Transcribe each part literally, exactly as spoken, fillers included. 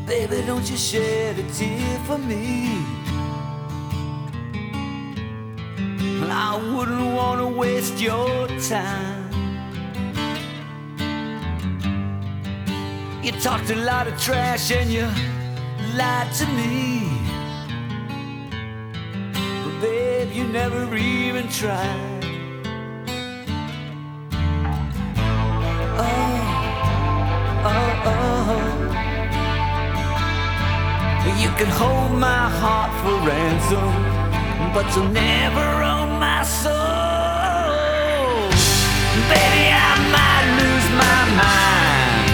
Baby, don't you shed a tear for me. I wouldn't want to waste your time. You talked a lot of trash and you lied to me, but babe, you never even tried. Oh, oh, oh. You can hold my heart for ransom, but you'll never own my soul. Baby, I might lose my mind.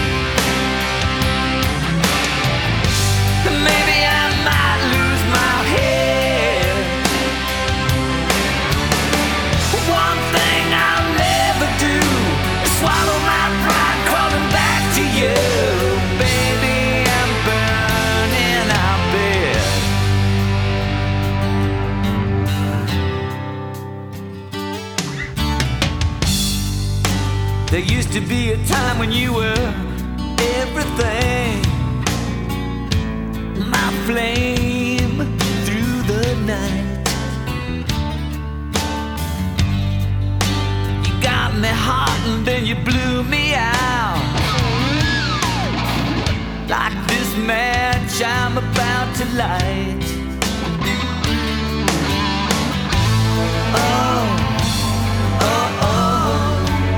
Maybe I might lose my head. One thing I'll never do is swallow my pride crawling back to you. Baby, I'm burning out bed. There used to be a time when you were everything, my flame through the night. You got me hot and then you blew me out. Like this match I'm about to light. Oh, oh, oh.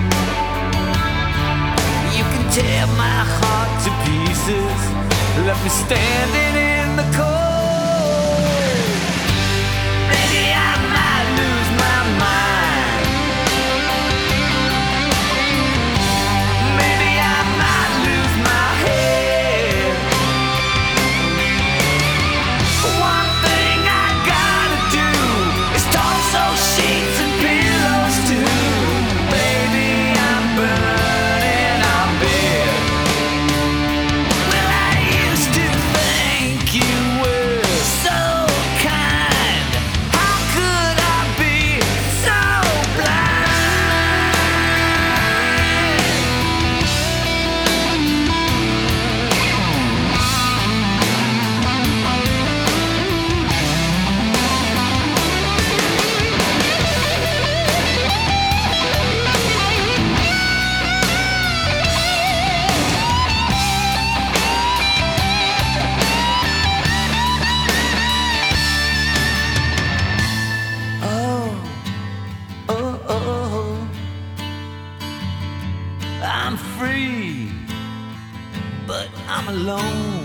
You can tear my heart to pieces, left me standing in the cold. Maybe I might lose my mind. Maybe I might lose my head. One thing I gotta do is toss those sheets and pillows too. Baby, I'm burning out bed. Well, I used to think you were so kind. How could I be so blind? Oh, oh, oh. I'm free, but I'm alone.